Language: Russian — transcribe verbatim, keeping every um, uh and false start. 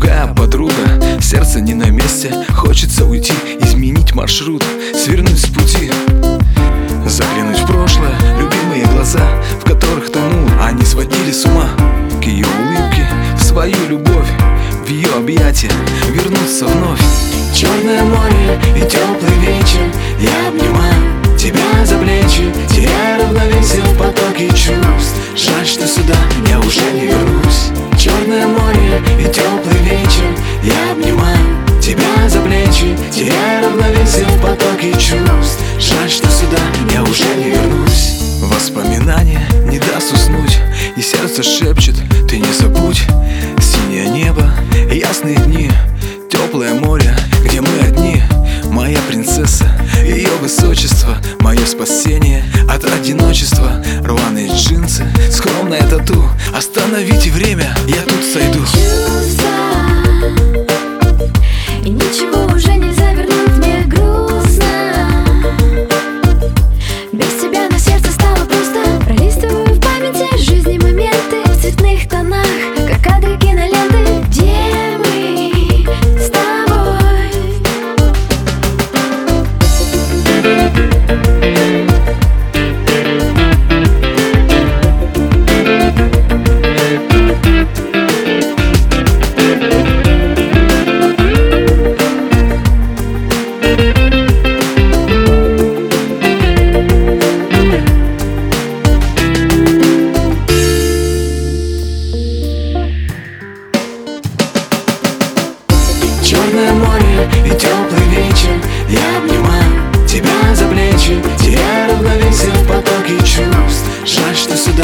Тугая подруга, сердце не на месте. Хочется уйти, изменить маршрут, свернуть с пути, заглянуть в прошлое, любимые глаза, в которых тонул, они сводили с ума. К ее улыбке, в свою любовь, в ее объятия вернуться вновь. Черное море и теплый вечер, я обнимаю тебя за плечи, теряя равновесие в потоке чувств. Жаль, что сюда я уже не вернусь. Черное море и теплый вечер, я обнимаю тебя за плечи, теряя равновесие в потоке чувств. Жаль, что сюда я уже не вернусь. Воспоминания не даст уснуть, и сердце шепчет: ты не забудь. Синее небо, ясные дни, теплое море, где мы одни. Моя принцесса, ее высочество, мое спасение от одиночества. Рваные джинсы, скромное тату, остановите время, я тут сойду. И ничего уже нельзя вернуть, мне грустно. Без тебя на сердце стало пусто. Пролистываю в памяти жизни моменты в цветных тонах, как кадры киноленты. Где мы с тобой? Черное море и теплый вечер, я обнимаю тебя за плечи, теряя равновесие в потоке чувств. Жаль, что сюда